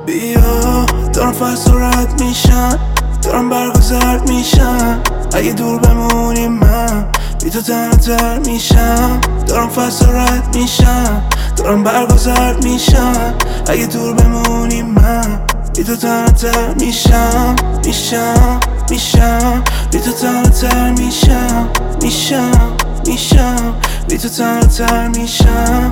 بیا دارم فصل رد میشن، دارم برگا زرد میشن. اگه دور بمونی من بی تو تنها میشم. دارم فصل رد میشن، دارم برگا زرد میشن. اگه دور بمونی من بی تو تنها میشم. بی تو تنها میشم. بی تو تنها میشم.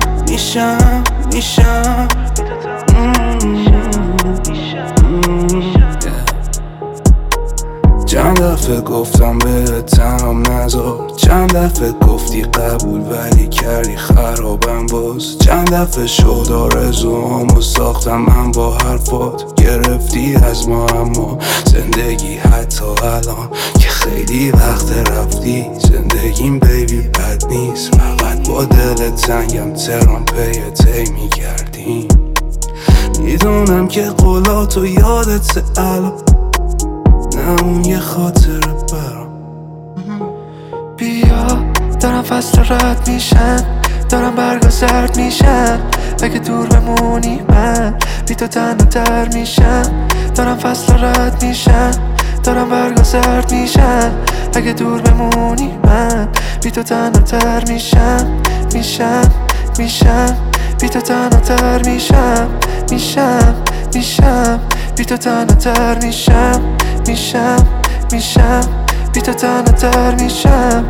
چند دفعه گفتم بهت تنهام نذار، چند دفعه گفتی قبول ولی کردی خرابم باز. چند دفعه شد آرزوهامو ساختم من با حرفات، گرفتی از ما اما زندگی حتی الان که خیلی وقت رفتی. زندگیم بیبی بد نیست، فقط با دل تنگم ترام پی میگردیم. میدونم که قولاتو یادت الان، نه اون یه خاطره برام. بیا دارم فصل رد میشن، دارم برگا زرد میشن. اگه دور بمونی من بی تو تنها تر میشم. دارم فصل رد میشن، دارم برگا زرد میشن. اگه دور بمونی من بی تو تنها تر میشم. بی تو تنها تر میشم. بی تو تنها تر میشم. بی تو تنها تر میشم.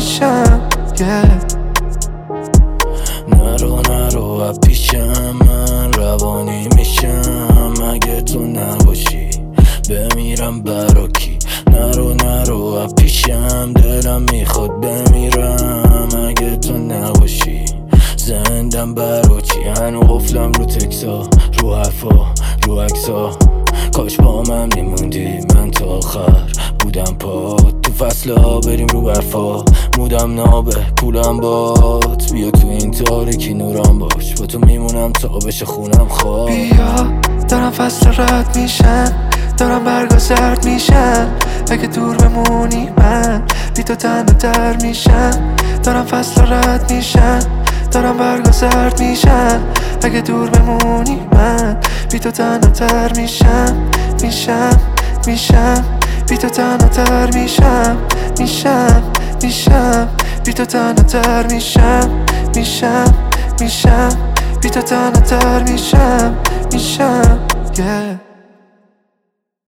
نرو از پیشم، من روانی میشم. اگه تو نباشی بمیرم برا کی؟ نرو از پیشم، دلم میخواد بمیرم. اگه تو نباشی زندم برا چی؟ هنو قفلم رو تکسا، رو حرفا، رو عکسا. کاش با من میموندی، من تا آخر بودم پا. تو فصلها بریم رو برفا، مودم نابه پولم باد. بیا تو این تاریکی نورم باش، با تو میمونم تا بشه خونم خواب. بیا دارم فصل رد میشن، دارم برگا زرد میشن. اگه دور بمونی من بی تو تنها تر میشم. دارم فصل رد میشن، دارم برگا زرد میشن. اگه دور بمونی من بی تو تنها تر میشم. بی تو تنها تر میشم. بی تو تنها تر میشم. بی تو تنها تر میشم.